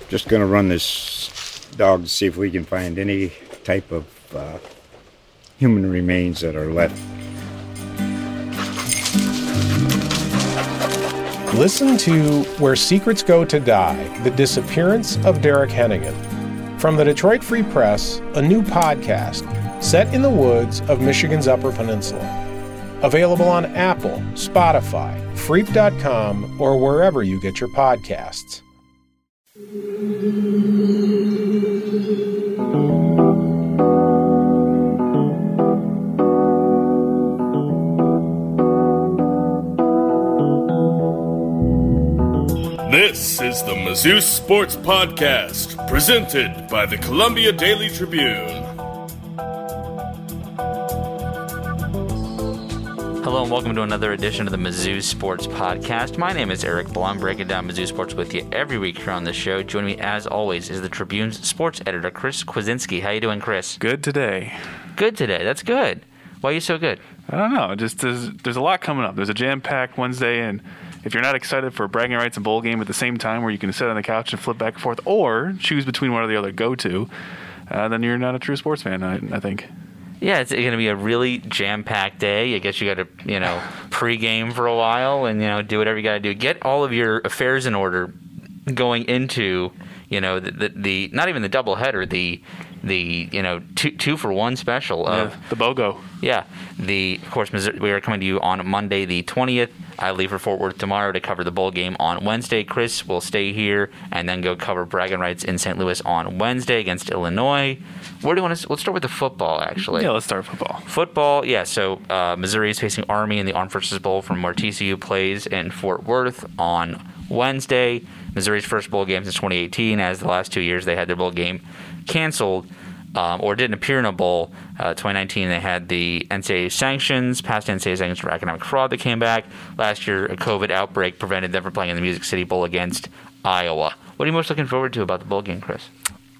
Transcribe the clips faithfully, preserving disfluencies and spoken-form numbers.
just going to run this dog to see if we can find any type of uh, human remains that are left. Listen to Where Secrets Go to Die, The Disappearance of Derek Hennigan. From the Detroit Free Press, a new podcast set in the woods of Michigan's Upper Peninsula. Available on Apple, Spotify, Freep dot com, or wherever you get your podcasts. This is the Mizzou Sports Podcast, presented by the Columbia Daily Tribune. Hello and welcome to another edition of the Mizzou Sports Podcast. My name is Eric Blum, breaking down Mizzou sports with you every week here on the show. Joining me, as always, is the Tribune's sports editor, Chris Kwasinski. How you doing, Chris? Good today. Good today. That's good. Why are you so good? I don't know. Just there's, there's a lot coming up. There's a jam-packed Wednesday, and if you're not excited for bragging rights and bowl game at the same time where you can sit on the couch and flip back and forth or choose between one or the other go to, uh, then you're not a true sports fan, I, I think. Yeah, it's going to be a really jam-packed day. I guess you got to, you know, pregame for a while and, you know, do whatever you got to do. Get all of your affairs in order going into, you know, the, the, the not even the doubleheader, the the you know two two for one special of yeah, the BOGO. Yeah, the of course Missouri, we are coming to you on Monday the twentieth. I leave for Fort Worth tomorrow to cover the bowl game on Wednesday. Chris will stay here and then go cover bragging rights in Saint Louis on Wednesday against Illinois. Where do you want to? Let's start with the football, actually. Yeah, let's start football. Football, yeah. So uh, Missouri is facing Army in the Armed Forces Bowl from where T C U plays in Fort Worth on Wednesday. Missouri's first bowl game since twenty eighteen, as the last two years they had their bowl game canceled um, or didn't appear in a bowl. Uh, twenty nineteen, they had the N C double A sanctions, past N C double A sanctions for academic fraud that came back. Last year, a COVID outbreak prevented them from playing in the Music City Bowl against Iowa. What are you most looking forward to about the bowl game, Chris?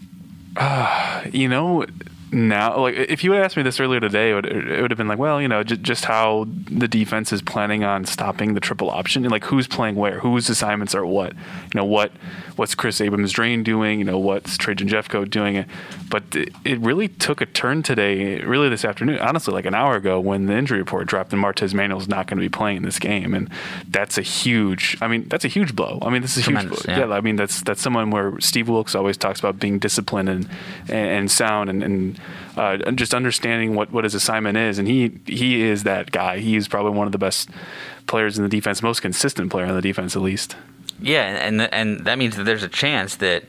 Uh, you know, now, like, if you would ask me this earlier today, it would, it would have been like, well, you know, j- just how the defense is planning on stopping the triple option, and like who's playing where, whose assignments are what, you know, what what's Chris Abrams-Drain doing, you know, what's Trajan Jeffcoat doing, but it, it really took a turn today, really this afternoon, honestly, like an hour ago when the injury report dropped and Martez Manuel's not going to be playing in this game, and that's a huge, I mean, that's a huge blow. I mean, this is a huge blow. Yeah. yeah, I mean, that's that's someone where Steve Wilkes always talks about being disciplined and and, and sound and, and Uh, just understanding what, what his assignment is, and he he is that guy. He is probably one of the best players in the defense, most consistent player on the defense at least. Yeah, and and that means that there's a chance that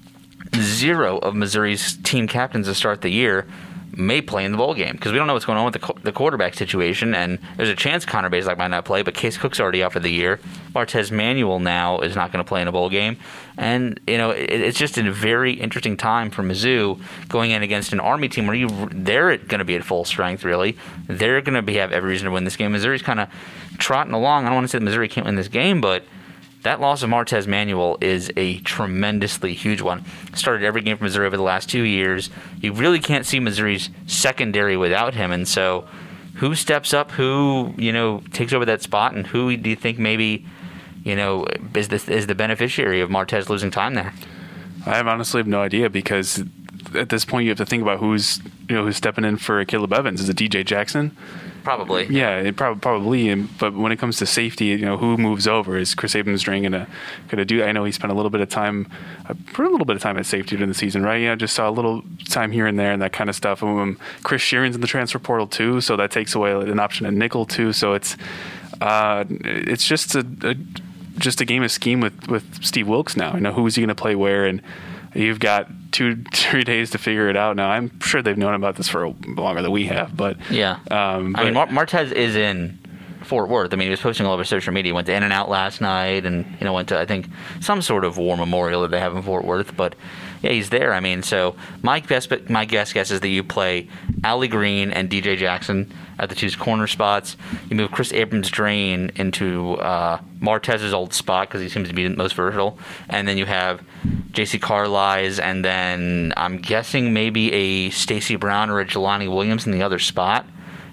zero of Missouri's team captains to start the year may play in the bowl game because we don't know what's going on with the, co- the quarterback situation, and there's a chance Connor Bazelak might not play, but Case Cook's already out for the year. Martez Manuel now is not going to play in a bowl game, and you know it, it's just a very interesting time for Mizzou going in against an Army team where you they're going to be at full strength. Really, they're going to be have every reason to win this game. Missouri's kind of trotting along. I don't want to say that Missouri can't win this game, but that loss of Martez Manuel is a tremendously huge one. Started every game for Missouri over the last two years. You really can't see Missouri's secondary without him, and so who steps up, who you know takes over that spot, and who do you think maybe you know is the is the beneficiary of Martez losing time there? I have honestly have no idea because at this point you have to think about who's you know who's stepping in for Caleb Evans. Is it D J Jackson? Probably. Yeah, it prob- probably. And, but when it comes to safety, you know, who moves over? Is Chris Abrams-Drain gonna gonna do? I know he spent a little bit of time, a little bit of time at safety during the season, right? Yeah, just saw a little time here and there and that kind of stuff. Um, Chris Sheeran's in the transfer portal too, so that takes away an option at nickel too. So it's uh, it's just a, a just a game of scheme with with Steve Wilkes now. You know, who's he gonna play where, and you've got two, three days to figure it out. Now, I'm sure they've known about this for longer than we have, but yeah. Um, but I mean, Mar- Martez is in Fort Worth. I mean, he was posting all over social media. He went to In-N-Out last night, and you know, went to I think some sort of war memorial that they have in Fort Worth. But yeah, he's there. I mean, so my best, my guess guess is that you play Allie Green and D J Jackson at the two corner spots. You move Chris Abrams-Drain into uh, Martez's old spot because he seems to be the most versatile, and then you have J C Carlisle, and then I'm guessing maybe a Stacy Brown or a Jelani Williams in the other spot.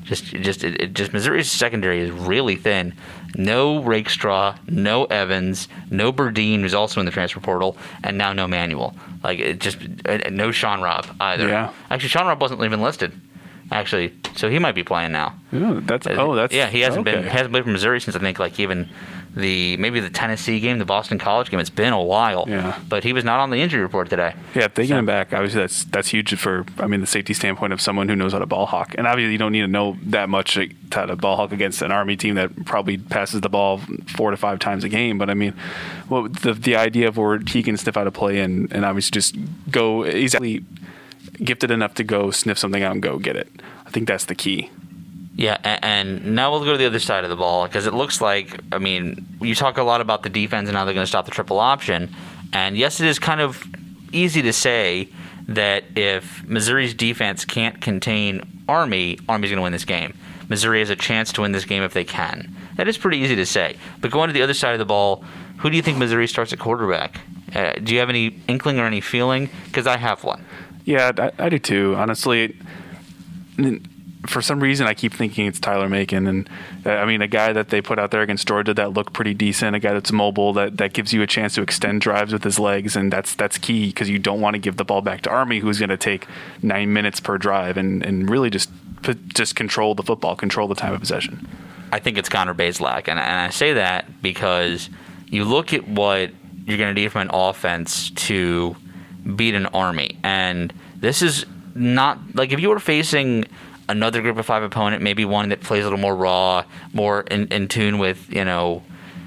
Just, just, it, it just Missouri's secondary is really thin. No Rakestraw, no Evans, no Burdine, who's also in the transfer portal, and now no Manuel. Like it just no Sean Robb either. Yeah. Actually, Sean Robb wasn't even listed. Actually, so he might be playing now. Yeah, that's oh, that's yeah. He hasn't okay. been hasn't played for Missouri since I think like even the maybe the Tennessee game, the Boston College game. It's been a while. Yeah. But he was not on the injury report today. Yeah, if they get so. him back, obviously that's that's huge for I mean the safety standpoint of someone who knows how to ball hawk. And obviously you don't need to know that much to how to ball hawk against an Army team that probably passes the ball four to five times a game. But I mean, well, the the idea of where he can sniff out a play and and obviously just go he's actually gifted enough to go sniff something out and go get it. I think that's the key. Yeah, and now we'll go to the other side of the ball because it looks like, I mean, you talk a lot about the defense and how they're going to stop the triple option. And yes, it is kind of easy to say that if Missouri's defense can't contain Army, Army's going to win this game. Missouri has a chance to win this game if they can. That is pretty easy to say. But going to the other side of the ball, who do you think Missouri starts at quarterback? Uh, do you have any inkling or any feeling? Because I have one. Yeah, I, I do too. Honestly, for some reason, I keep thinking it's Tyler Macon. And, uh, I mean, a guy that they put out there against Georgia that looked pretty decent, a guy that's mobile, that, that gives you a chance to extend drives with his legs, and that's that's key because you don't want to give the ball back to Army, who's going to take nine minutes per drive and, and really just just control the football, control the time of possession. I think it's Connor Bazelak, and, and I say that because you look at what you're going to need from an offense to beat an Army, and this is not like if you were facing another group of five opponent, maybe one that plays a little more raw, more in, in tune with, you know,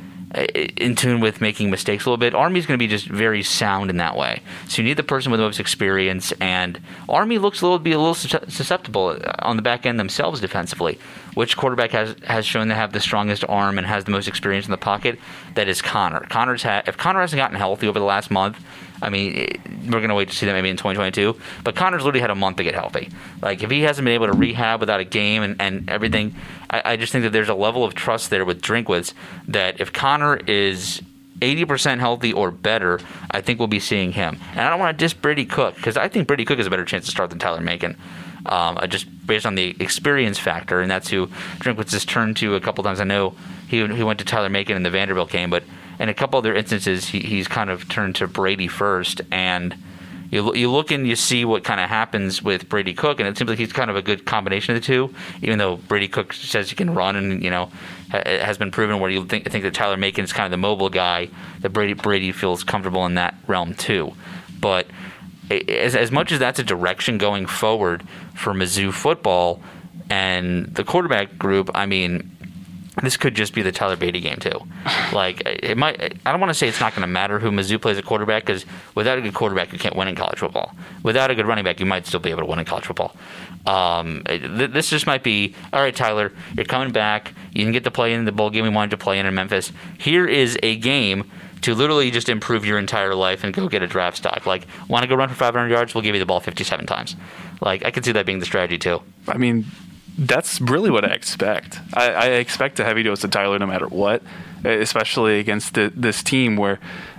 in tune with making mistakes a little bit. Army's going to be just very sound in that way. So you need the person with the most experience, and Army looks a little be a little susceptible on the back end themselves defensively. Which quarterback has has shown to have the strongest arm and has the most experience in the pocket? That is Connor. Connor's had if Connor hasn't gotten healthy over the last month, I mean, we're going to wait to see that maybe in twenty twenty-two. But Connor's literally had a month to get healthy. Like, if he hasn't been able to rehab without a game and, and everything, I, I just think that there's a level of trust there with Drinkwitz that if Connor is eighty percent healthy or better, I think we'll be seeing him. And I don't want to diss Brady Cook because I think Brady Cook has a better chance to start than Tyler Macon. Um, just based on the experience factor, and that's who Drinkwitz has turned to a couple times. I know he he went to Tyler Macon in the Vanderbilt game, but in a couple other instances, he, he's kind of turned to Brady first. And you you look and you see what kind of happens with Brady Cook, and it seems like he's kind of a good combination of the two. Even though Brady Cook says he can run, and you know ha, has been proven where you think think that Tyler Macon is kind of the mobile guy, that Brady Brady feels comfortable in that realm too, but. As, as much as that's a direction going forward for Mizzou football and the quarterback group, I mean, this could just be the Tyler Beatty game too. Like, it might. I don't want to say it's not going to matter who Mizzou plays at quarterback because without a good quarterback, you can't win in college football. Without a good running back, you might still be able to win in college football. Um, th- this just might be, all right, Tyler, you're coming back. You didn't get to play in the bowl game we wanted to play in in Memphis. Here is a game to literally just improve your entire life and go get a draft stock. Like, want to go run for five hundred yards? We'll give you the ball fifty-seven times. Like, I could see that being the strategy too. I mean, that's really what I expect. I, I expect a heavy dose of Tyler no matter what, especially against the, this team where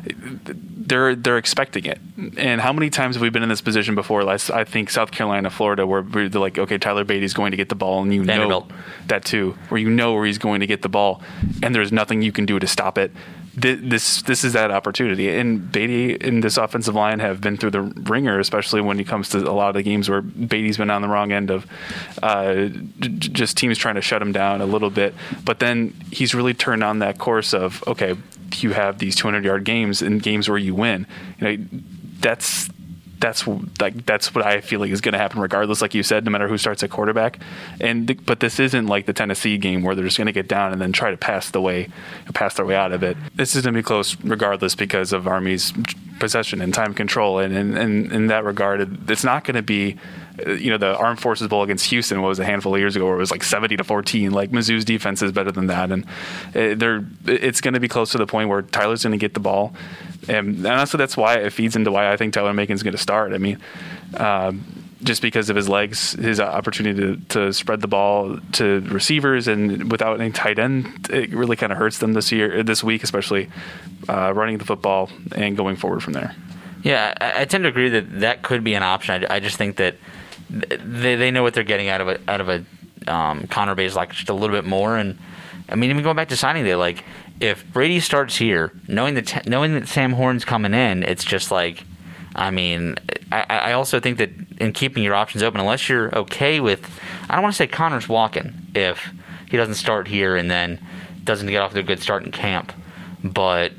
they're they're expecting it. And how many times have we been in this position before? Last, I think South Carolina, Florida, where they're like, okay, Tyler Beatty's going to get the ball, and you Vanderbilt. know that too, where you know where he's going to get the ball, and there's nothing you can do to stop it. This this is that opportunity, and Beatty and this offensive line have been through the ringer, especially when it comes to a lot of the games where Beatty's been on the wrong end of uh, j- just teams trying to shut him down a little bit. But then he's really turned on that course of, okay, you have these two hundred yard games and games where you win. You know, that's that's like that's what I feel like is going to happen regardless, like you said, no matter who starts at quarterback. And th- but this isn't like the Tennessee game where they're just going to get down and then try to pass the way pass their way out of it. This is going to be close regardless because of Army's possession and time control. And in and, in that regard, it's not going to be, you know, the Armed Forces Bowl against Houston was a handful of years ago where it was like seventy to fourteen. Like, Mizzou's defense is better than that, and they're it's going to be close to the point where Tyler's going to get the ball. And honestly, that's why it feeds into why I think Tyler Macon's going to start. I mean, um, just because of his legs, his opportunity to, to spread the ball to receivers, and without any tight end, it really kind of hurts them this year, this week, especially uh, running the football and going forward from there. Yeah, I, I tend to agree that that could be an option. I, I just think that they they know what they're getting out of a out of a um, Connor Bazelak just a little bit more. And I mean, even going back to signing day, like if Brady starts here, knowing that t- knowing that Sam Horn's coming in, it's just like, I mean, I, I also think that in keeping your options open, unless you're okay with, I don't want to say Connor's walking if he doesn't start here and then doesn't get off to a good start in camp, but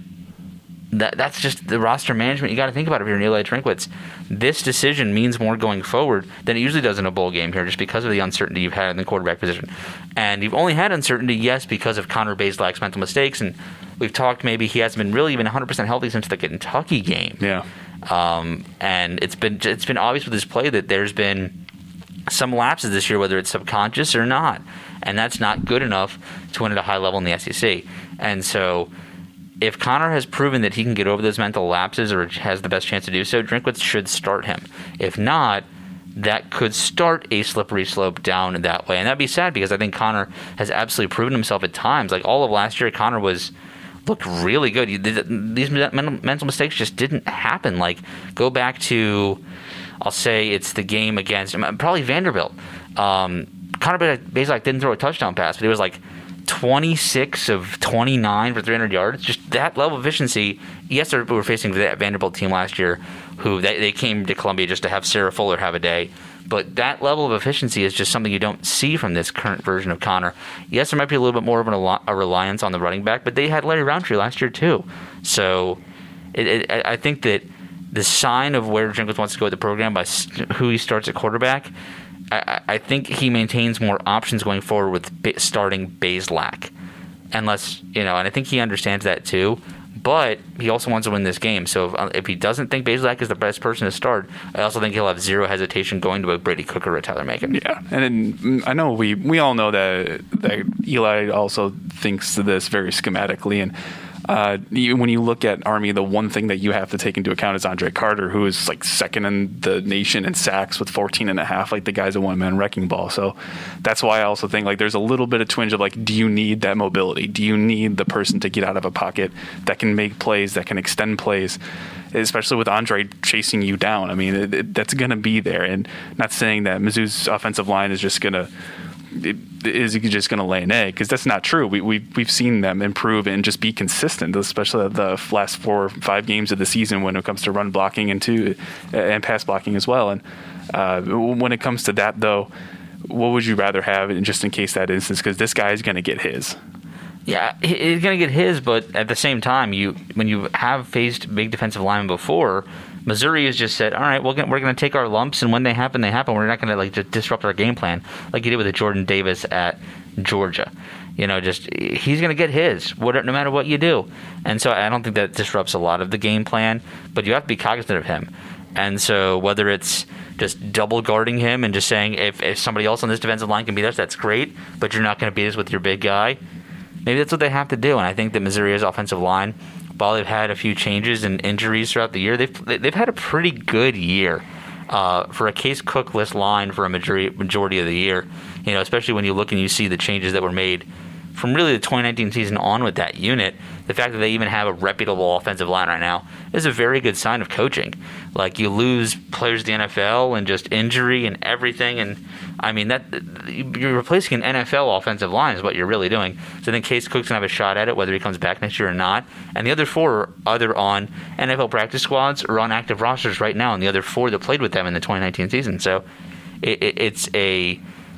that that's just the roster management you got to think about if you're Eli Drinkwitz. This decision means more going forward than it usually does in a bowl game here, just because of the uncertainty you've had in the quarterback position. And you've only had uncertainty, yes, because of Connor Bazelak's mental mistakes, and we've talked maybe he hasn't been really even one hundred percent healthy since the Kentucky game. Yeah. Um, and it's been it's been obvious with his play that there's been some lapses this year, whether it's subconscious or not, and that's not good enough to win at a high level in the S E C. And so, if Connor has proven that he can get over those mental lapses or has the best chance to do so, Drinkwitz should start him. If not, that could start a slippery slope down in that way, and that'd be sad because I think Connor has absolutely proven himself at times. Like all of last year, Connor was. Looked really good. These mental mistakes just didn't happen. Like, go back to, I'll say it's the game against, probably Vanderbilt. Um, Connor Bazelak didn't throw a touchdown pass, but it was like twenty-six of twenty-nine for three hundred yards. Just that level of efficiency. Yes, we were facing that Vanderbilt team last year who they, they came to Columbia just to have Sarah Fuller have a day. But that level of efficiency is just something you don't see from this current version of Connor. Yes, there might be a little bit more of an, a reliance on the running back, but they had Larry Roundtree last year too. So it, it, I think that the sign of where Drinkwitz wants to go with the program by who he starts at quarterback, I, I think he maintains more options going forward with starting Bazelak. Unless, you know, and I think he understands that too. But he also wants to win this game. So if, if he doesn't think Bazelak is the best person to start, I also think he'll have zero hesitation going to a Brady Cook or a Tyler Macon. Yeah, and then I know we, we all know that, that Eli also thinks of this very schematically. And uh, you, when you look at Army, the one thing that you have to take into account is Andre Carter, who is like second in the nation in sacks with fourteen and a half. Like the guy's a one-man wrecking ball. So that's why I also think like there's a little bit of twinge of like, do you need that mobility? Do you need the person to get out of a pocket that can make plays, that can extend plays? Especially with Andre chasing you down. I mean, it, it, that's going to be there. And not saying that Mizzou's offensive line is just going to It, is he just going to lay an egg? Because that's not true. We, we, we've seen them improve and just be consistent, especially the last four or five games of the season when it comes to run blocking and, to, and pass blocking as well. And uh, when it comes to that, though, what would you rather have just in case that instance? Because this guy is going to get his. Yeah, he's going to get his, but at the same time, you when you have faced big defensive linemen before, Missouri has just said, all right, we're going we're going to take our lumps, and when they happen, they happen. We're not going to like just disrupt our game plan like you did with the Jordan Davis at Georgia. You know, just he's going to get his, whatever, no matter what you do. And so I don't think that disrupts a lot of the game plan, but you have to be cognizant of him. And so whether it's just double guarding him and just saying if, if somebody else on this defensive line can beat us, that's great, but you're not going to beat us with your big guy. Maybe that's what they have to do, and I think that Missouri's offensive line, while they've had a few changes and injuries throughout the year, they've they've had a pretty good year uh, for a Case Cook-less line for a majority majority of the year. You know, especially when you look and you see the changes that were made from really the twenty nineteen season on with that unit. The fact that they even have a reputable offensive line right now is a very good sign of coaching. Like, you lose players to the N F L and just injury and everything, and I mean that you're replacing an N F L offensive line is what you're really doing. So I think Case Cook's gonna have a shot at it, whether he comes back next year or not. And the other four are either on N F L practice squads or on active rosters right now, and the other four that played with them in the twenty nineteen season. So it, it, it's a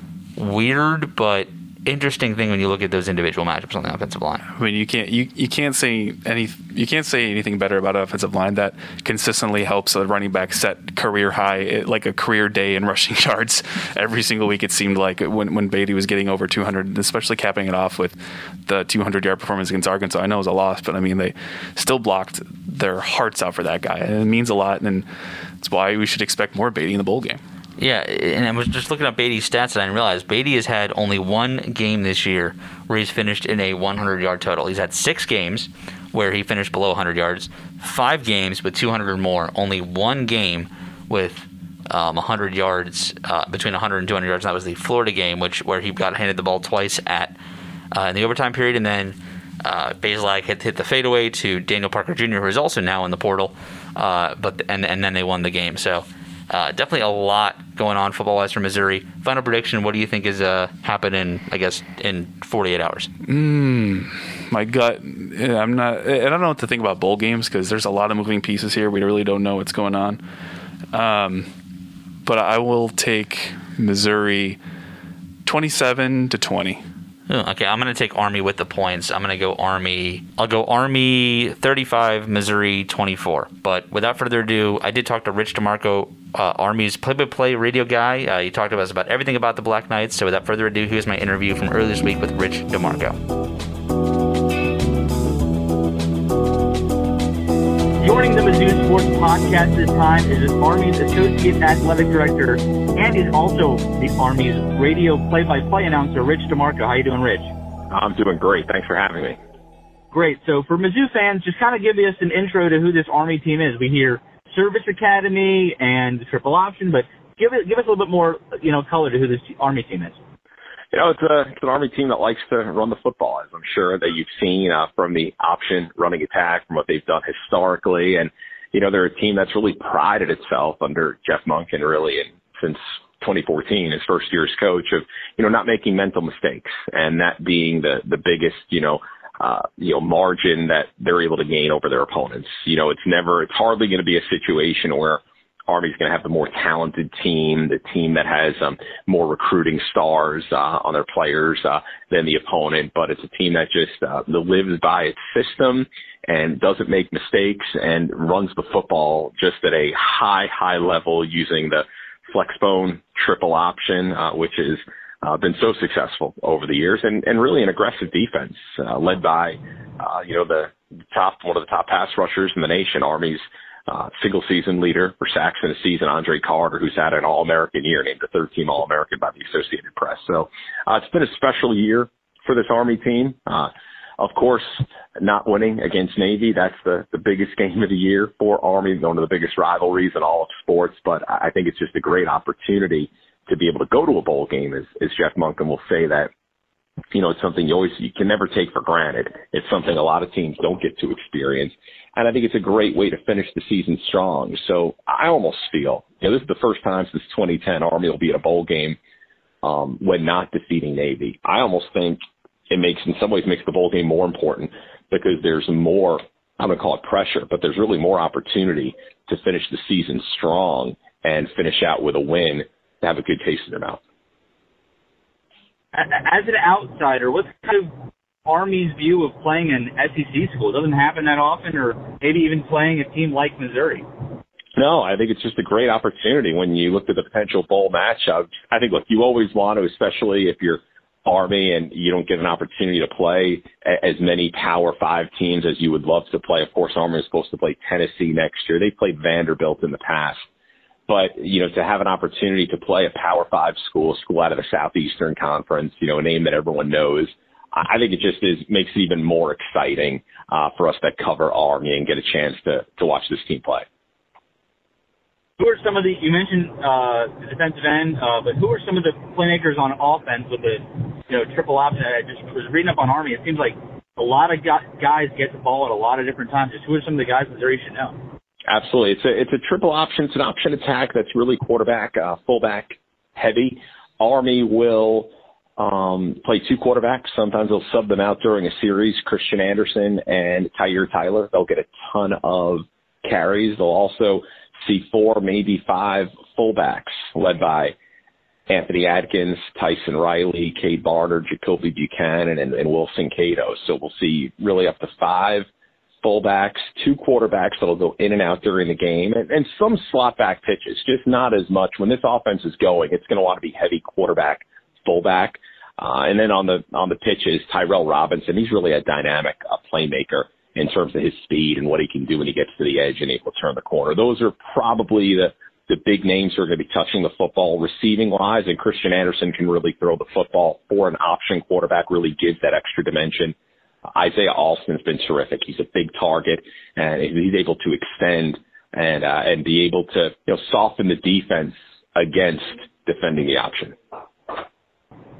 weird but interesting thing when you look at those individual matchups on the offensive line. I mean, you can't you, you can't say any you can't say anything better about an offensive line that consistently helps a running back set career high, like a career day in rushing yards every single week. It seemed like when when Beatty was getting over two hundred, especially capping it off with the two hundred yard performance against Arkansas. I know it was a loss, but I mean they still blocked their hearts out for that guy, and it means a lot. And that's why we should expect more Beatty in the bowl game. Yeah, and I was just looking at Beatty's stats, and I didn't realize Beatty has had only one game this year where he's finished in a hundred yard total. He's had six games where he finished below one hundred yards, five games with two hundred or more, only one game with um, one hundred yards, uh, between one hundred and two hundred yards, and that was the Florida game, which where he got handed the ball twice at uh, in the overtime period, and then uh, Bazelak hit, hit the fadeaway to Daniel Parker Junior, who is also now in the portal, uh, but and, and then they won the game. So Uh, definitely a lot going on football-wise for Missouri. Final prediction, what do you think is uh, happening, I guess, in forty-eight hours? Mm, my gut, I'm not, I don't know what to think about bowl games because there's a lot of moving pieces here. We really don't know what's going on. Um, but I will take Missouri twenty-seven to twenty. Oh, okay, I'm going to take Army with the points. I'm going to go Army. I'll go Army thirty-five, Missouri twenty-four. But without further ado, I did talk to Rich DeMarco, uh, Army's play-by-play radio guy. Uh, he talked to us about everything about the Black Knights. So without further ado, here's my interview from earlier this week with Rich DeMarco. Joining the Mizzou Sports Podcast this time is the Army's Associate Athletic Director and is also the Army's radio play-by-play announcer, Rich DeMarco. How you doing, Rich? I'm doing great. Thanks for having me. Great. So for Mizzou fans, just kind of give us an intro to who this Army team is. We hear Service Academy and the Triple Option, but give it give us a little bit more, you know, color to who this Army team is. You know, it's, a, it's an Army team that likes to run the football, as I'm sure that you've seen uh, from the option running attack, from what they've done historically. And, you know, they're a team that's really prided itself under Jeff Monken, really, and since twenty fourteen, his first year as coach, of, you know, not making mental mistakes, and that being the, the biggest, you know, uh, you know, margin that they're able to gain over their opponents. You know, it's never, it's hardly going to be a situation where Army's going to have the more talented team, the team that has um, more recruiting stars uh, on their players uh, than the opponent, but it's a team that just uh, lives by its system and doesn't make mistakes and runs the football just at a high, high level using the flexbone triple option, uh, which has uh, been so successful over the years, and, and really an aggressive defense uh, led by, uh, you know, the top, one of the top pass rushers in the nation. Army's Uh, single season leader for sacks in a season, Andre Carter, who's had an All-American year, named a third team All-American by the Associated Press. So uh, it's been a special year for this Army team. Uh, of course, not winning against Navy, that's the, the biggest game of the year for Army, one of the biggest rivalries in all of sports. But I think it's just a great opportunity to be able to go to a bowl game, as, as Jeff Monken will say, that, you know, it's something you always, you can never take for granted. It's something a lot of teams don't get to experience. And I think it's a great way to finish the season strong. So I almost feel, you know, this is the first time since twenty ten Army will be at a bowl game um, when not defeating Navy. I almost think it makes, in some ways, makes the bowl game more important because there's more, I'm going to call it pressure, but there's really more opportunity to finish the season strong and finish out with a win to have a good taste in their mouth. As an outsider, what's kind of Army's view of playing an S E C school? It doesn't happen that often, or maybe even playing a team like Missouri. No, I think it's just a great opportunity when you look at the potential bowl matchup. I think, look, you always want to, especially if you're Army and you don't get an opportunity to play as many Power Five teams as you would love to play. Of course, Army is supposed to play Tennessee next year. They played Vanderbilt in the past. But, you know, to have an opportunity to play a Power Five school, a school out of the Southeastern Conference, you know, a name that everyone knows, I think it just is makes it even more exciting uh, for us that cover Army and get a chance to, to watch this team play. Who are some of the, you mentioned uh, the defensive end, uh, but who are some of the playmakers on offense with the, you know, triple option? I just was reading up on Army. It seems like a lot of guys get the ball at a lot of different times. Just who are some of the guys Missouri should know? Absolutely. It's a, it's a triple option. It's an option attack that's really quarterback, uh, fullback heavy. Army will um, play two quarterbacks. Sometimes they'll sub them out during a series. Christian Anderson and Tyre Tyler. They'll get a ton of carries. They'll also see four, maybe five fullbacks led by Anthony Adkins, Tyson Riley, Cade Barter, Jacoby Buchanan, and, and Wilson Cato. So we'll see really up to five fullbacks, two quarterbacks that'll go in and out during the game, and, and some slot back pitches, just not as much. When this offense is going, it's going to want to be heavy quarterback, fullback. Uh, and then on the on the pitches, Tyrell Robinson, he's really a dynamic uh, playmaker in terms of his speed and what he can do when he gets to the edge and able to turn the corner. Those are probably the, the big names who are going to be touching the football receiving-wise, and Christian Anderson can really throw the football for an option quarterback, really gives that extra dimension. Isaiah Alston's been terrific. He's a big target, and he's able to extend and uh, and be able to, you know, soften the defense against defending the option.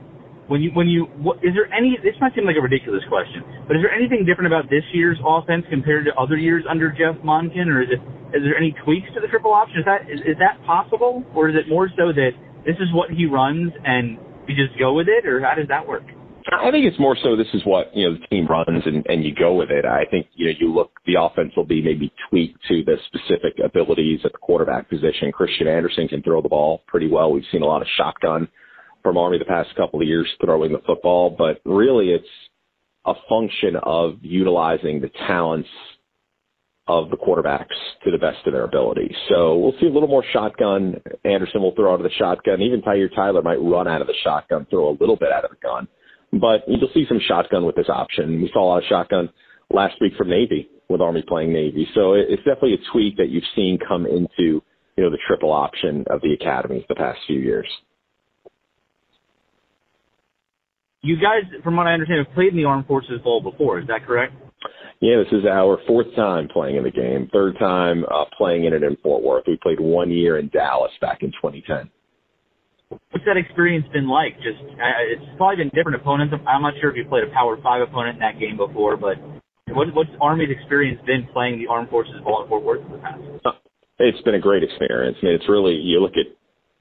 when you when you what, is there any? This might seem like a ridiculous question, but is there anything different about this year's offense compared to other years under Jeff Monken, or is it is there any tweaks to the triple option? Is that is, is that possible, or is it more so that this is what he runs and we just go with it, or how does that work? I think it's more so this is what, you know, the team runs and, and you go with it. I think, you know, you look, the offense will be maybe tweaked to the specific abilities at the quarterback position. Christian Anderson can throw the ball pretty well. We've seen a lot of shotgun from Army the past couple of years throwing the football, but really it's a function of utilizing the talents of the quarterbacks to the best of their ability. So we'll see a little more shotgun. Anderson will throw out of the shotgun. Even Tyre Tyler might run out of the shotgun, throw a little bit out of the gun. But you'll see some shotgun with this option. We saw a lot of shotgun last week from Navy with Army playing Navy. So it's definitely a tweak that you've seen come into, you know, the triple option of the academy the past few years. You guys, from what I understand, have played in the Armed Forces Bowl before. Is that correct? Yeah, this is our fourth time playing in the game, third time uh, playing in it in Fort Worth. We played one year in Dallas back in twenty ten. What's that experience been like? Just uh, it's probably been different opponents. I'm not sure if you played a Power Five opponent in that game before, but what, what's Army's experience been playing the Armed Forces Bowl in Fort Worth in the past? It's been a great experience. I mean, it's really, you look at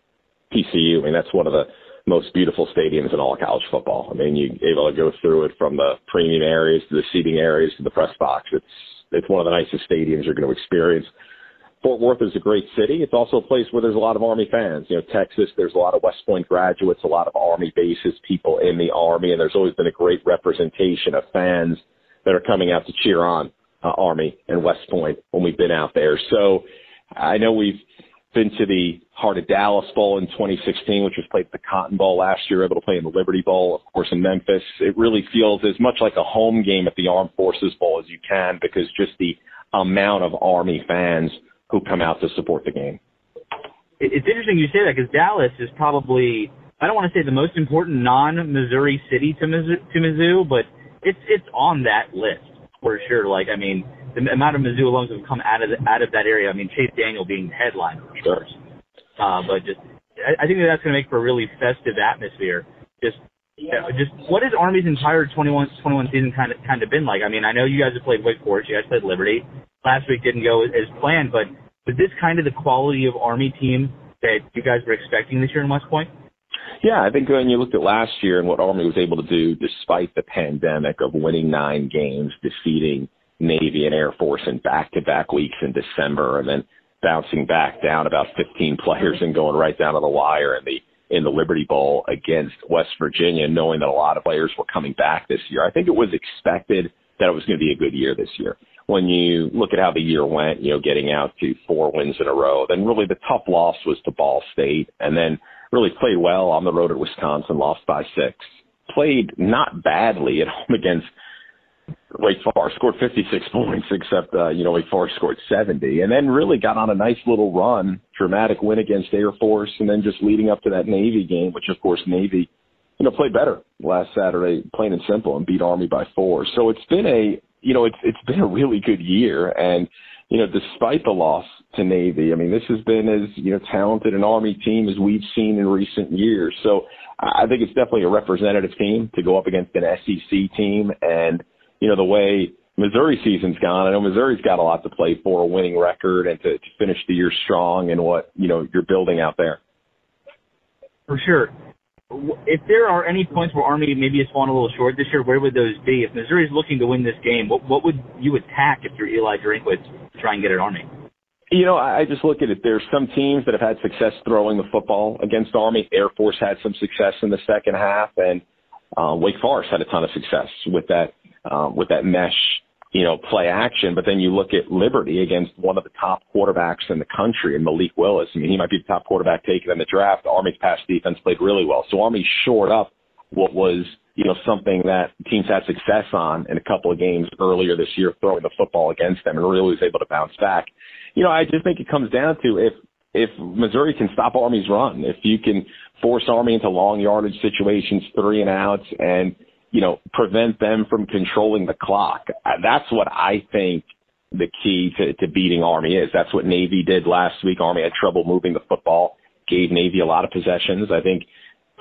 P C U. I mean, that's one of the most beautiful stadiums in all of college football. I mean, you're able to go through it from the premium areas to the seating areas to the press box. It's it's one of the nicest stadiums you're going to experience. Fort Worth is a great city. It's also a place where there's a lot of Army fans. You know, Texas, there's a lot of West Point graduates, a lot of Army bases, people in the Army, and there's always been a great representation of fans that are coming out to cheer on uh, Army and West Point when we've been out there. So I know we've been to the Heart of Dallas Bowl in twenty sixteen, which was played at the Cotton Bowl last year, able to play in the Liberty Bowl, of course, in Memphis. It really feels as much like a home game at the Armed Forces Bowl as you can, because just the amount of Army fans who come out to support the game. It's interesting you say that, because Dallas is probably, I don't want to say the most important non-Missouri city to Mizzou, to Mizzou, but it's it's on that list for sure. Like, I mean, the amount of Mizzou alums have come out of the, out of that area. I mean, Chase Daniel being the headliner, of Sure. course. Uh, but just, I, I think that that's going to make for a really festive atmosphere. Just, yeah, just what has Army's entire twenty-one, twenty-one season kind of kind of been like? I mean, I know you guys have played Wake Forest, you guys played Liberty. Last week didn't go as, as planned, but was this kind of the quality of Army team that you guys were expecting this year in West Point? Yeah, I think when you looked at last year and what Army was able to do despite the pandemic of winning nine games, defeating Navy and Air Force in back-to-back weeks in December, and then bouncing back down about fifteen players and going right down to the wire in the in the Liberty Bowl against West Virginia, knowing that a lot of players were coming back this year. I think it was expected that it was going to be a good year this year. When you look at how the year went, you know, getting out to four wins in a row, then really the tough loss was to Ball State, and then really played well on the road at Wisconsin, lost by six. Played not badly at home against Wake Forest, scored fifty-six points, except, uh, you know, Wake Forest scored seventy, and then really got on a nice little run, dramatic win against Air Force, and then just leading up to that Navy game, which, of course, Navy, you know, played better last Saturday, plain and simple, and beat Army by four. So it's been a, you know, it's it's been a really good year, and, you know, despite the loss to Navy, I mean, this has been as, you know, talented an Army team as we've seen in recent years. So I think it's definitely a representative team to go up against an S E C team, and, you know, the way Missouri season's gone, I know Missouri's got a lot to play for, a winning record, and to, to finish the year strong and what, you know, you're building out there. For sure. If there are any points where Army maybe has fallen a little short this year, where would those be? If Missouri is looking to win this game, what, what would you attack if you're Eli Drinkwitz to try and get at Army? You know, I just look at it. There's some teams that have had success throwing the football against Army. Air Force had some success in the second half, and uh, Wake Forest had a ton of success with that um, with that mesh, you know, play action. But then you look at Liberty against one of the top quarterbacks in the country, and Malik Willis. I mean, he might be the top quarterback taken in the draft. Army's pass defense played really well. So Army shored up what was, you know, something that teams had success on in a couple of games earlier this year, throwing the football against them, and really was able to bounce back. You know, I just think it comes down to if if Missouri can stop Army's run, if you can force Army into long yardage situations, three and outs, and, you know, prevent them from controlling the clock. That's what I think the key to, to beating Army is. That's what Navy did last week. Army had trouble moving the football, gave Navy a lot of possessions. I think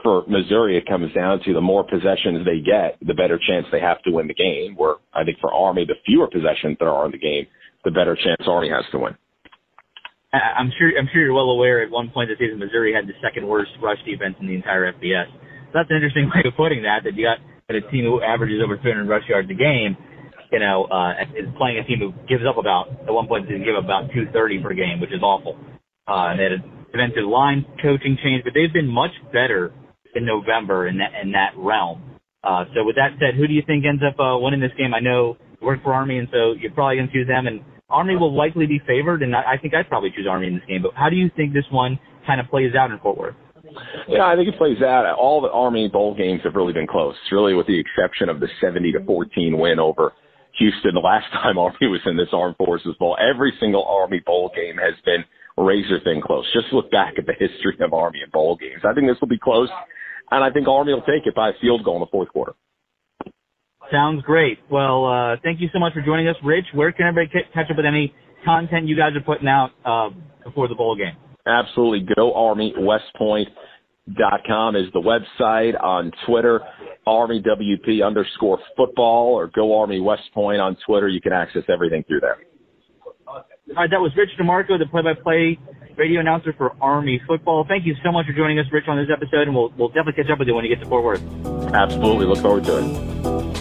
for Missouri, it comes down to the more possessions they get, the better chance they have to win the game, where I think for Army, the fewer possessions there are in the game, the better chance Army has to win. I'm sure I'm sure you're well aware at one point this season Missouri had the second worst rush defense in the entire F B S. So that's an interesting way of putting that, that you got a team who averages over three hundred rush yards a game, you know, uh, is playing a team who gives up about, at one point, they give up about two thirty per game, which is awful. Uh, and they had a defensive line coaching change, but they've been much better in November in that, in that realm. Uh, so with that said, who do you think ends up uh, winning this game? I know you work for Army, and so you're probably going to choose them, and Army will likely be favored, and I, I think I'd probably choose Army in this game. But how do you think this one kind of plays out in Fort Worth? Yeah, I think it plays out. All the Army bowl games have really been close, really with the exception of the seventy to fourteen win over Houston. The last time Army was in this Armed Forces Bowl, every single Army bowl game has been razor thin close. Just look back at the history of Army and bowl games. I think this will be close, and I think Army will take it by a field goal in the fourth quarter. Sounds great. Well, uh, thank you so much for joining us. Rich, where can everybody catch up with any content you guys are putting out uh, before the bowl game? Absolutely. Go Army West Point dot com is the website. On Twitter, Army W P underscore football, or Go Army West Point on Twitter. You can access everything through there. All right, that was Rich DeMarco, the play-by-play radio announcer for Army football. Thank you so much for joining us, Rich, on this episode, and we'll, we'll definitely catch up with you when you get to Fort Worth. Absolutely. Look forward to it.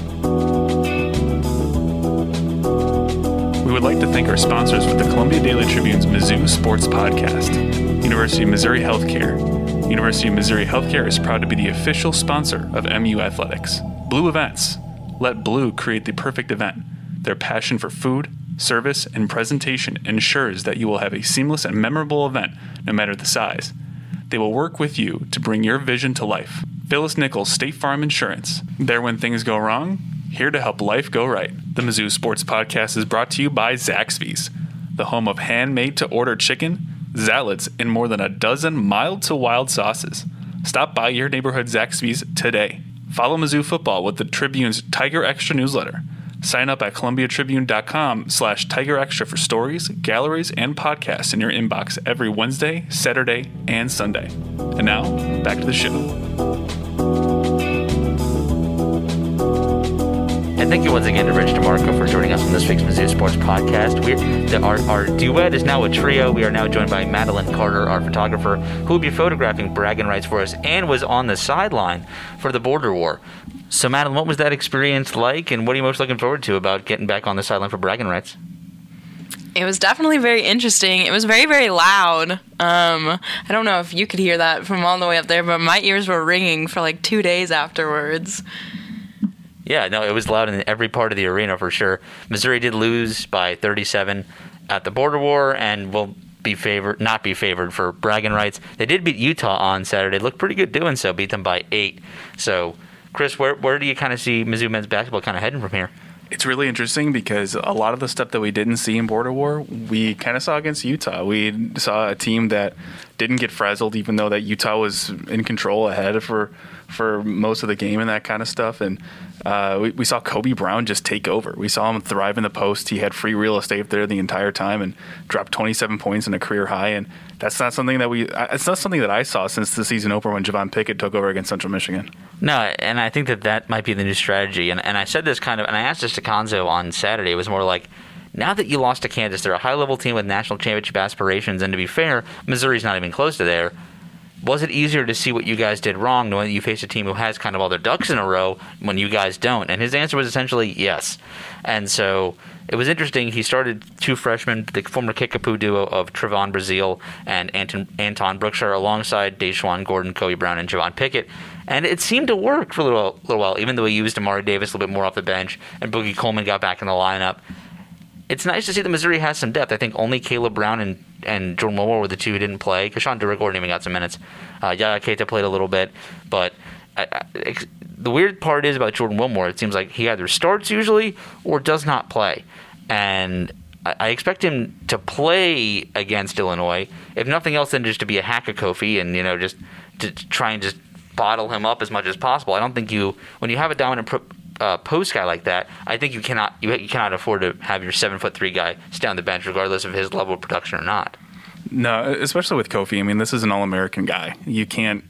We would like to thank our sponsors with the Columbia Daily Tribune's Mizzou Sports Podcast. University of Missouri Healthcare. University of Missouri Healthcare is proud to be the official sponsor of M U Athletics. Blue Events. Let Blue create the perfect event. Their passion for food, service, and presentation ensures that you will have a seamless and memorable event, no matter the size. They will work with you to bring your vision to life. Phyllis Nichols State Farm Insurance. There when things go wrong, here to help life go right. The Mizzou Sports Podcast is brought to you by Zaxby's, the home of handmade-to-order chicken, salads, and more than a dozen mild-to-wild sauces. Stop by your neighborhood Zaxby's today. Follow Mizzou football with the Tribune's Tiger Extra newsletter. Sign up at columbia tribune dot com slash Tiger Extra for stories, galleries, and podcasts in your inbox every Wednesday, Saturday, and Sunday. And now, back to the show. And thank you once again to Rich DeMarco for joining us on this week's Mizzou Sports Podcast. We're, the, our, our duet is now a trio. We are now joined by Madeline Carter, our photographer, who will be photographing bragging rights for us and was on the sideline for the border war. So, Madeline, what was that experience like, and what are you most looking forward to about getting back on the sideline for bragging rights? It was definitely very interesting. It was very, very loud. Um, I don't know if you could hear that from all the way up there, but my ears were ringing for like two days afterwards. Yeah, no, it was loud in every part of the arena for sure. Missouri did lose by thirty-seven at the border war and will be favored, not be favored for bragging rights. They did beat Utah on Saturday. Looked pretty good doing so. Beat them by eight. So, Chris, where where do you kind of see Mizzou men's basketball kind of heading from here? It's really interesting because a lot of the stuff that we didn't see in border war, we kind of saw against Utah. We saw a team that didn't get frazzled, even though that Utah was in control ahead for for most of the game and that kind of stuff. And uh, we, we saw Kobe Brown just take over. We saw him thrive in the post. He had free real estate there the entire time and dropped twenty-seven points in a career high. And that's not something that we. It's not something that I saw since the season opener when Javon Pickett took over against Central Michigan. No, and I think that that might be the new strategy. And and I said this kind of, and I asked this to Conzo on Saturday. It was more like, now that you lost to Kansas, they're a high-level team with national championship aspirations. And to be fair, Missouri's not even close to there. Was it easier to see what you guys did wrong knowing that you faced a team who has kind of all their ducks in a row when you guys don't? And his answer was essentially yes. And so it was interesting. He started two freshmen, the former Kickapoo duo of Trevon Brazile and Anton, Anton Brookshire alongside Deshaun Gordon, Kobe Brown, and Javon Pickett. And it seemed to work for a little, little while, even though he used Amari Davis a little bit more off the bench and Boogie Coleman got back in the lineup. It's nice to see that Missouri has some depth. I think only Caleb Brown and, and Jordan Wilmore were the two who didn't play. Kashawn Durant even got some minutes. Uh, Yaya Keita played a little bit. But I, I, the weird part is about Jordan Wilmore, it seems like he either starts usually or does not play. And I, I expect him to play against Illinois. If nothing else, then just to be a hack of Kofi and, you know, just to, to try and just bottle him up as much as possible. I don't think you, when you have a dominant pro, Uh, post guy like that, I think you cannot you, you cannot afford to have your seven foot three guy stay on the bench regardless of his level of production or not. No, especially with Kofi. I mean, this is an All-American guy. You can't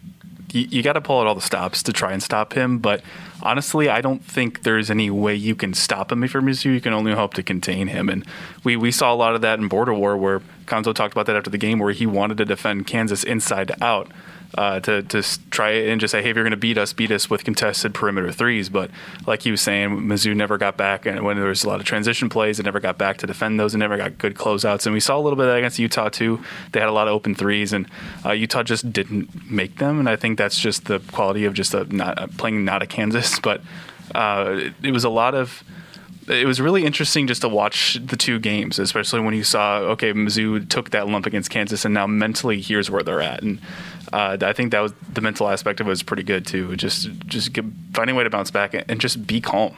you, you got to pull out all the stops to try and stop him. But honestly, I don't think there's any way you can stop him if you're Mizzou. You can only hope to contain him. And we, we saw a lot of that in Border War, where Konzo talked about that after the game, where he wanted to defend Kansas inside to out. Uh, to to try and just say, hey, if you're going to beat us, beat us with contested perimeter threes. But like he was saying, Mizzou never got back, and when there was a lot of transition plays, it never got back to defend those, and never got good closeouts. And we saw a little bit of that against Utah too. They had a lot of open threes, and uh, Utah just didn't make them. And I think that's just the quality of just a not uh, playing not a Kansas. But uh, it, it was a lot of. It was really interesting just to watch the two games, especially when you saw, okay, Mizzou took that lump against Kansas, and now mentally here's where they're at. And uh, I think that was the mental aspect of it was pretty good too. Just just get, finding a way to bounce back and just be calm.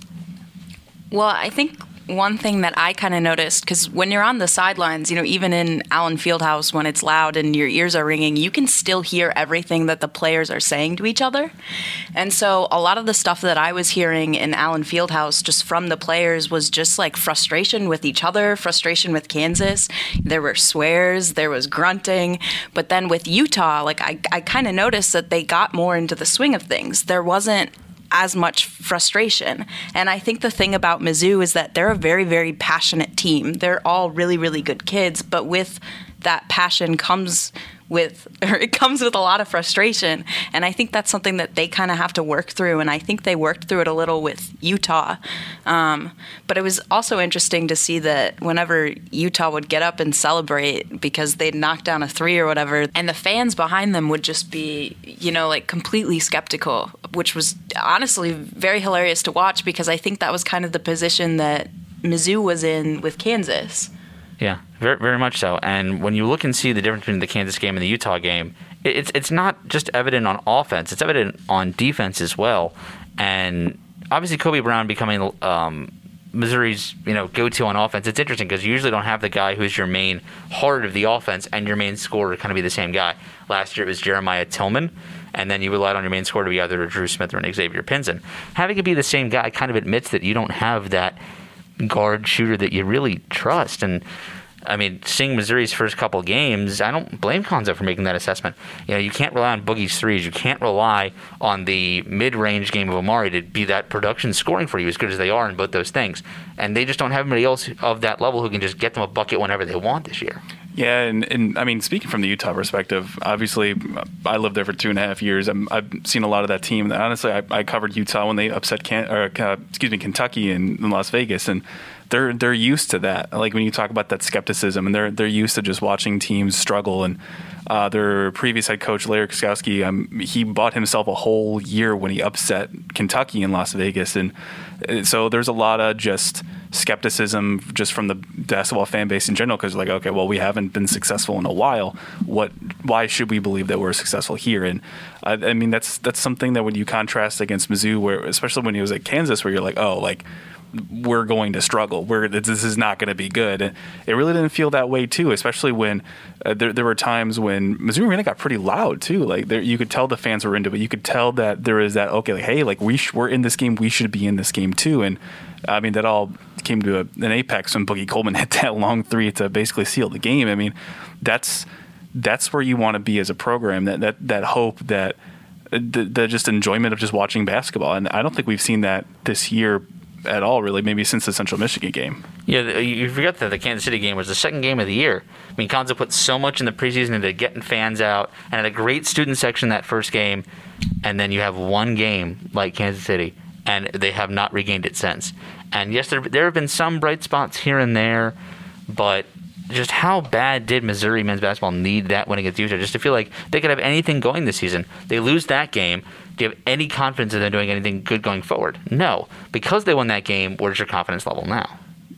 Well, I think one thing that I kind of noticed, because when you're on the sidelines, you know, even in Allen Fieldhouse, when it's loud and your ears are ringing, you can still hear everything that the players are saying to each other. And so a lot of the stuff that I was hearing in Allen Fieldhouse just from the players was just like frustration with each other, frustration with Kansas. There were swears, there was grunting. But then with Utah, like I, I kind of noticed that they got more into the swing of things. There wasn't as much frustration. And I think the thing about Mizzou is that they're a very, very passionate team. They're all really, really good kids, but with that passion comes with, or it comes with a lot of frustration. And I think that's something that they kind of have to work through. And I think they worked through it a little with Utah. Um, but it was also interesting to see that whenever Utah would get up and celebrate because they'd knocked down a three or whatever, and the fans behind them would just be, you know, like completely skeptical, which was honestly very hilarious to watch, because I think that was kind of the position that Mizzou was in with Kansas. Yeah, very, very much so. And when you look and see the difference between the Kansas game and the Utah game, it's it's not just evident on offense; it's evident on defense as well. And obviously, Kobe Brown becoming um, Missouri's you know go-to on offense. It's interesting because you usually don't have the guy who's your main heart of the offense and your main scorer kind of be the same guy. Last year it was Jeremiah Tillman, and then you relied on your main scorer to be either Drew Smith or an Xavier Pinson. Having it be the same guy kind of admits that you don't have that guard shooter that you really trust. And I mean, seeing Missouri's first couple games, I don't blame Konzo for making that assessment. You know, you can't rely on Boogie's threes. You can't rely on the mid-range game of Amari to be that production scoring for you, as good as they are in both those things. And they just don't have anybody else of that level who can just get them a bucket whenever they want this year. Yeah, and, and I mean, speaking from the Utah perspective, obviously, I lived there for two and a half years. I'm, I've seen a lot of that team. Honestly, I, I covered Utah when they upset Can, or, uh, excuse me, Kentucky in, in Las Vegas, and they're they're used to that. Like when you talk about that skepticism, and they're they're used to just watching teams struggle. And uh, their previous head coach, Larry Koskowski, um, he bought himself a whole year when he upset Kentucky in Las Vegas, and so there's a lot of just skepticism just from the basketball fan base in general, because like, okay, well, we haven't been successful in a while. What? Why should we believe that we're successful here? And I, I mean, that's that's something that when you contrast against Mizzou, where especially when he was at Kansas, where you're like, oh, like we're going to struggle. We're this is not going to be good. And it really didn't feel that way too, especially when uh, there there were times when Missouri Arena got pretty loud too. Like there, you could tell the fans were into it. You could tell that there is that okay, like hey, like we sh- we're in this game. We should be in this game too. And I mean that all came to a, an apex when Boogie Coleman hit that long three to basically seal the game. I mean that's that's where you want to be as a program. That that that hope that the, the just enjoyment of just watching basketball. And I don't think we've seen that this year at all, really, maybe since the Central Michigan game. Yeah, you forget that the Kansas City game was the second game of the year. I mean, Konzo put so much in the preseason into getting fans out and had a great student section that first game, and then you have one game like Kansas City, and they have not regained it since. And yes, there, there have been some bright spots here and there, but just how bad did Missouri men's basketball need that win against Utah just to feel like they could have anything going this season? They lose that game. Do you have any confidence in them doing anything good going forward? No. Because they won that game, where's your confidence level now?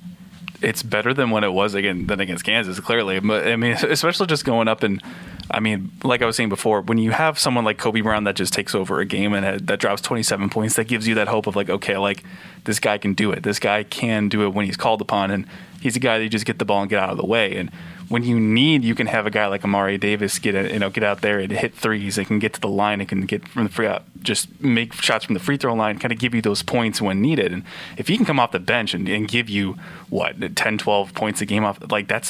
It's better than when it was again than against Kansas, clearly. But I mean, especially just going up and, I mean, like I was saying before, when you have someone like Kobe Brown that just takes over a game and that drops twenty-seven points, that gives you that hope of like, okay, like this guy can do it. This guy can do it when he's called upon, and he's a guy that you just get the ball and get out of the way. And when you need, you can have a guy like Amari Davis get a, you know get out there and hit threes. It can get to the line. It can get from the free out, just make shots from the free throw line, kind of give you those points when needed. And if he can come off the bench and, and give you what ten, twelve points a game off, like that's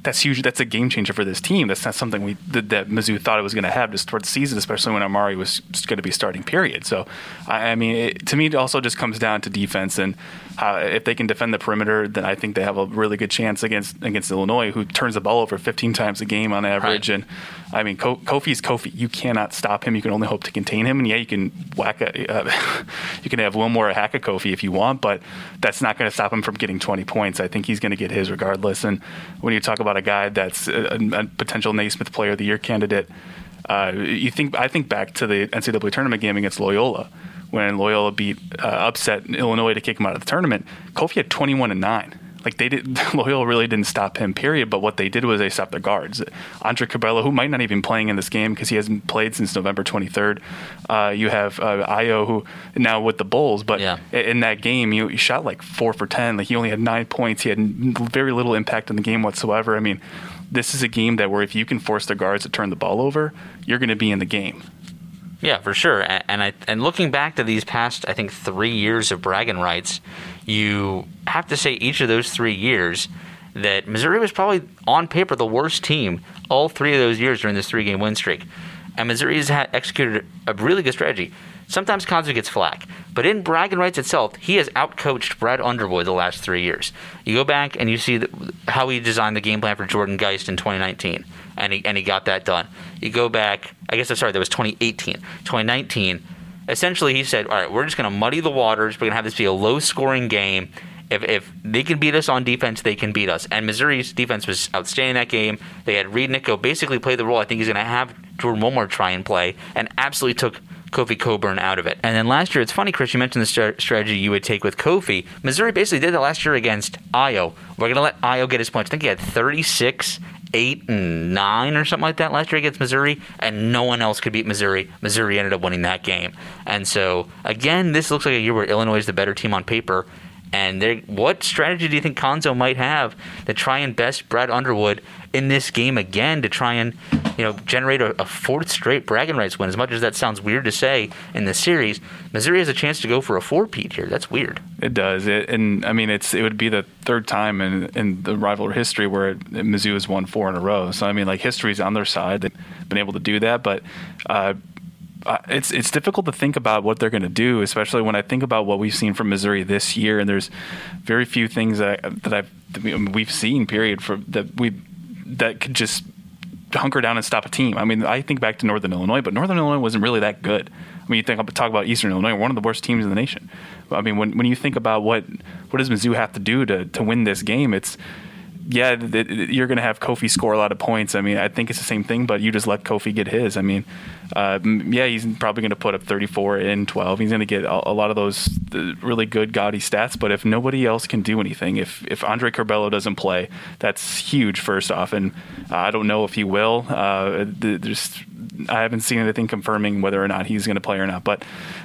that's huge. That's a game changer for this team. That's not something we that, that Mizzou thought it was going to have just towards the season, especially when Amari was going to be starting. Period. So, I, I mean, it, to me, it also just comes down to defense, and uh, if they can defend the perimeter, then I think they have a really good chance against against Illinois, who turns the ball over fifteen times a game on average. Right. And I mean, Ko- Kofi's Kofi. You cannot stop him. You can only hope to contain him. And yeah, you can whack a, uh, you can have Wilmore hack a Kofi if you want, but that's not going to stop him from getting twenty points. I think he's going to get his regardless. And when you talk about a guy that's a, a potential Naismith Player of the Year candidate, uh, you think I think back to the N C double A tournament game against Loyola, when Loyola beat uh, upset Illinois to kick him out of the tournament. Kofi had twenty-one and nine. Like they did, Loyola really didn't stop him. Period. But what they did was they stopped their guards. Andre Cabello, who might not even be playing in this game because he hasn't played since November twenty-third. Uh, you have uh, Ayo, who now with the Bulls, but yeah. in that game you, you shot like four for ten. Like he only had nine points. He had very little impact in the game whatsoever. I mean, this is a game that where if you can force the guards to turn the ball over, you're going to be in the game. Yeah, for sure. And, and I and looking back to these past, I think, three years of bragging rights, you have to say each of those three years that Missouri was probably on paper the worst team all three of those years during this three-game win streak. And Missouri has had executed a really good strategy. Sometimes Konzo gets flack, but in bragging rights itself, he has outcoached Brad Underwood the last three years. You go back and you see the, how he designed the game plan for Jordan Geist in twenty nineteen, and he and he got that done. You go back, I guess I'm sorry, that was twenty eighteen. twenty nineteen, essentially he said, all right, we're just going to muddy the waters. We're going to have this be a low-scoring game. If if they can beat us on defense, they can beat us. And Missouri's defense was outstanding that game. They had Reed Nicko basically play the role I think he's going to have Jordan Wilmore try and play, and absolutely took Kofi Coburn out of it. And then last year, it's funny, Chris, you mentioned the st- strategy you would take with Kofi. Missouri basically did that last year against Ayo. We're going to let Ayo get his points. I think he had thirty-six, eight, and nine or something like that last year against Missouri, and no one else could beat Missouri. Missouri ended up winning that game. And so, again, this looks like a year where Illinois is the better team on paper. And what strategy do you think Konzo might have to try and best Brad Underwood in this game again to try and, you know, generate a, a fourth straight bragging rights win? As much as that sounds weird to say in this series, Missouri has a chance to go for a four-peat here. That's weird. It does. It, and, I mean, it's it would be the third time in, in the rivalry history where Mizzou has won four in a row. So, I mean, like, history's on their side. They've been able to do that. But uh, Uh, it's it's difficult to think about what they're going to do, especially when I think about what we've seen from Missouri this year. And there's very few things that, that I've that we've seen, period, for that we that could just hunker down and stop a team. I mean, I think back to Northern Illinois, but Northern Illinois wasn't really that good. I mean, you think talk about Eastern Illinois, one of the worst teams in the nation. I mean, when when you think about what what does Mizzou have to do to to win this game, it's yeah, you're going to have Kofi score a lot of points. I mean, I think it's the same thing, but you just let Kofi get his. I mean, uh, yeah, he's probably going to put up thirty-four in twelve. He's going to get a, a lot of those really good, gaudy stats. But if nobody else can do anything, if if Andre Cabello doesn't play, that's huge, first off. And uh, I don't know if he will. Uh, there's I haven't seen anything confirming whether or not he's going to play or not. But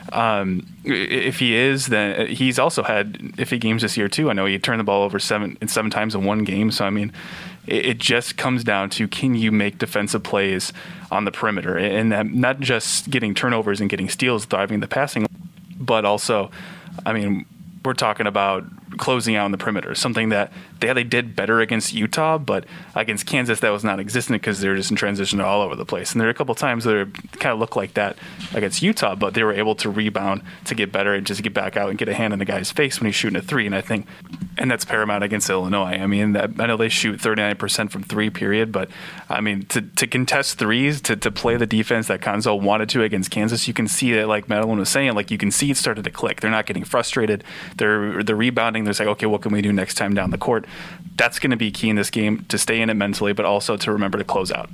um, if he is, then he's also had iffy games this year too. I know he turned the ball over seven seven times in one game. So I mean, it, it just comes down to, can you make defensive plays on the perimeter, and that not just getting turnovers and getting steals, thriving the passing, but also, I mean, we're talking about closing out on the perimeter, something that they, they did better against Utah, but against Kansas that was not existent because they were just in transition all over the place. And there are a couple of times that kind of looked like that against Utah, but they were able to rebound to get better and just get back out and get a hand in the guy's face when he's shooting a three. And I think, and that's paramount against Illinois. I mean, that, I know they shoot thirty-nine percent from three, period, but I mean, to, to contest threes, to, to play the defense that Konzo wanted to against Kansas, you can see that, like Madeline was saying, like you can see it started to click. They're not getting frustrated. They're, they're rebounding. There's like, okay, what can we do next time down the court? That's going to be key in this game, to stay in it mentally, but also to remember to close out.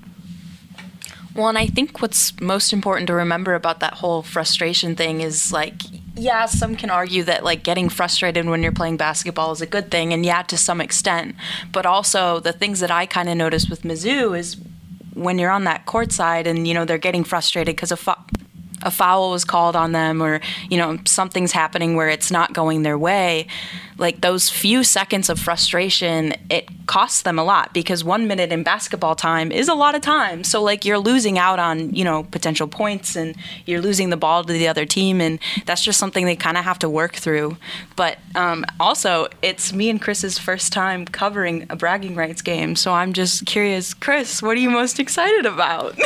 Well, and I think what's most important to remember about that whole frustration thing is, like, yeah, some can argue that, like, getting frustrated when you're playing basketball is a good thing, and yeah, to some extent. But also the things that I kind of noticed with Mizzou is when you're on that court side and, you know, they're getting frustrated because a, fo- a foul was called on them or, you know, something's happening where it's not going their way, like those few seconds of frustration, it costs them a lot because one minute in basketball time is a lot of time. So like you're losing out on, you know, potential points and you're losing the ball to the other team. And that's just something they kind of have to work through. But um, also it's me and Chris's first time covering a bragging rights game. So I'm just curious, Chris, what are you most excited about?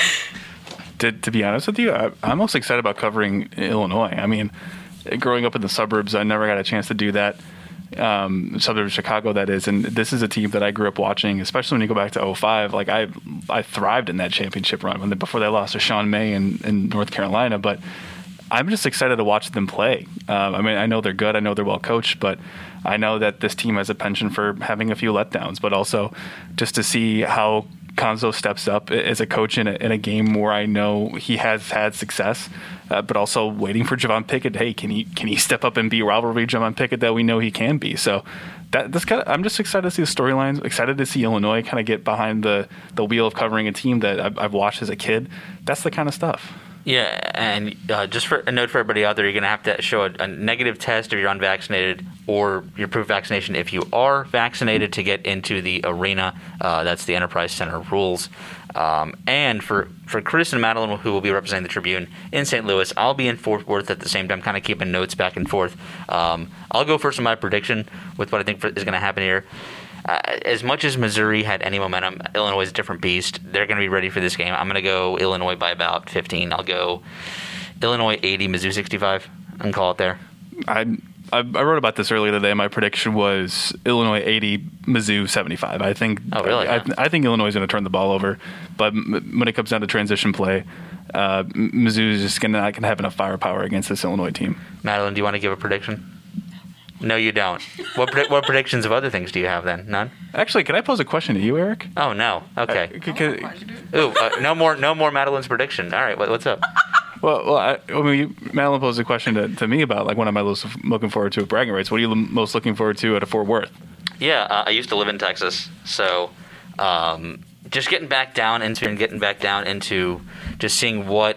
to, to be honest with you, I, I'm most excited about covering Illinois. I mean, growing up in the suburbs, I never got a chance to do that. Um, suburbs of Chicago, that is. And this is a team that I grew up watching, especially when you go back to oh five. Like, I I thrived in that championship run when they, before they lost to Sean May in, in North Carolina. But I'm just excited to watch them play. Um, I mean, I know they're good. I know they're well coached. But I know that this team has a penchant for having a few letdowns. But also just to see how Cuonzo steps up as a coach in a, in a game where I know he has had success, uh, but also waiting for Javon Pickett. Hey, can he can he step up and be rivalry Javon Pickett that we know he can be? So that that's kind of, I'm just excited to see the storylines. Excited to see Illinois kind of get behind the the wheel of covering a team that I've, I've watched as a kid. That's the kind of stuff. Yeah, and uh, just for a note for everybody out there, you're going to have to show a, a negative test if you're unvaccinated or your proof of vaccination if you are vaccinated to get into the arena. Uh, that's the Enterprise Center rules. Um, and for, for Chris and Madeline, who will be representing the Tribune in Saint Louis, I'll be in Fort Worth at the same time, kind of keeping notes back and forth. Um, I'll go first in my prediction with what I think is going to happen here. Uh, as much as Missouri had any momentum, Illinois is a different beast. They're going to be ready for this game. I'm going to go Illinois by about fifteen. I'll go Illinois eighty, Mizzou sixty-five, and call it there. I I wrote about this earlier today. My prediction was Illinois eighty, Mizzou seventy-five. I think. Oh, really? I, I think Illinois is going to turn the ball over, but when it comes down to transition play, uh, Mizzou is just going to not going to have enough firepower against this Illinois team. Madeline, do you want to give a prediction? No, you don't. What what predictions of other things do you have then? None? Actually, can I pose a question to you, Eric? Oh, no. Okay. Uh, can, Ooh, uh, no more no more Madeline's prediction. All right, what, what's up? Well, well I, I mean, Madeline posed a question to, to me about, like, what am I most looking forward to at bragging rights? What are you most looking forward to at a Fort Worth? Yeah, uh, I used to live in Texas, so um, just getting back down into and getting back down into just seeing what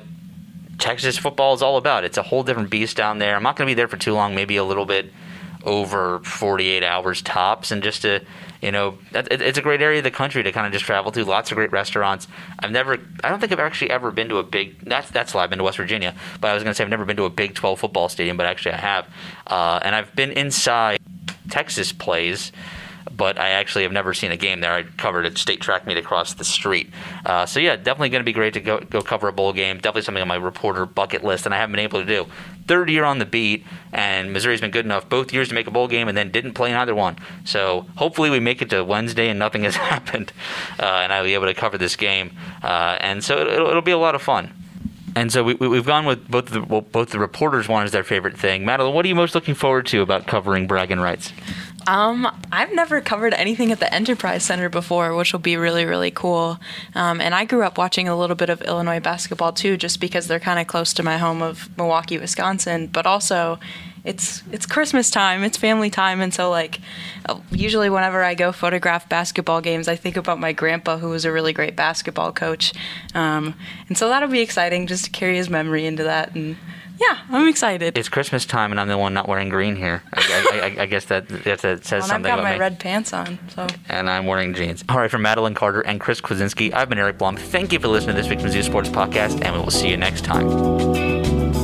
Texas football is all about. It's a whole different beast down there. I'm not going to be there for too long, maybe a little bit over forty-eight hours tops, and just to, you know, it's a great area of the country to kind of just travel to. Lots of great restaurants. I've never, I don't think I've actually ever been to a big, that's that's why I've been to West Virginia, but I was going to say I've never been to a Big twelve football stadium, but actually I have. Uh, and I've been inside Texas plays, but I actually have never seen a game there. I covered a state track meet across the street. Uh, so, yeah, definitely going to be great to go go cover a bowl game. Definitely something on my reporter bucket list, and I haven't been able to do. Third year on the beat, and Missouri's been good enough both years to make a bowl game and then didn't play in either one. So hopefully we make it to Wednesday and nothing has happened, uh, and I'll be able to cover this game. Uh, and so it'll, it'll be a lot of fun. And so we, we've gone with both the well, both the reporters one is their favorite thing. Madeline, what are you most looking forward to about covering bragging rights? Um, I've never covered anything at the Enterprise Center before, which will be really, really cool. Um, and I grew up watching a little bit of Illinois basketball too, just because they're kind of close to my home of Milwaukee, Wisconsin. But also, it's it's Christmas time, it's family time, and so like usually whenever I go photograph basketball games, I think about my grandpa, who was a really great basketball coach. Um, and so that'll be exciting, just to carry his memory into that. And yeah, I'm excited. It's Christmas time, and I'm the one not wearing green here. I, I, I guess that, that says well, something about me. I've got my red pants on, so. And I'm wearing jeans. All right, for Madeline Carter and Chris Kwasinski, I've been Eric Blum. Thank you for listening to this week's Mizzou Sports Podcast, and we will see you next time.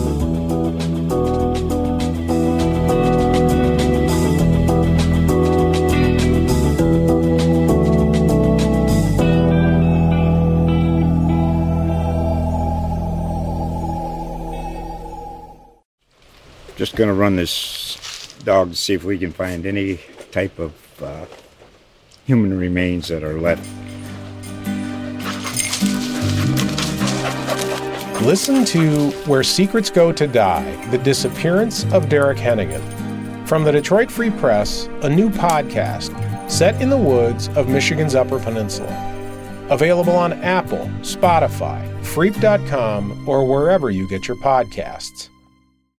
Just going to run this dog to see if we can find any type of uh, human remains that are left. Listen to Where Secrets Go to Die, The Disappearance of Derek Hennigan. From the Detroit Free Press, a new podcast set in the woods of Michigan's Upper Peninsula. Available on Apple, Spotify, Freep dot com, or wherever you get your podcasts.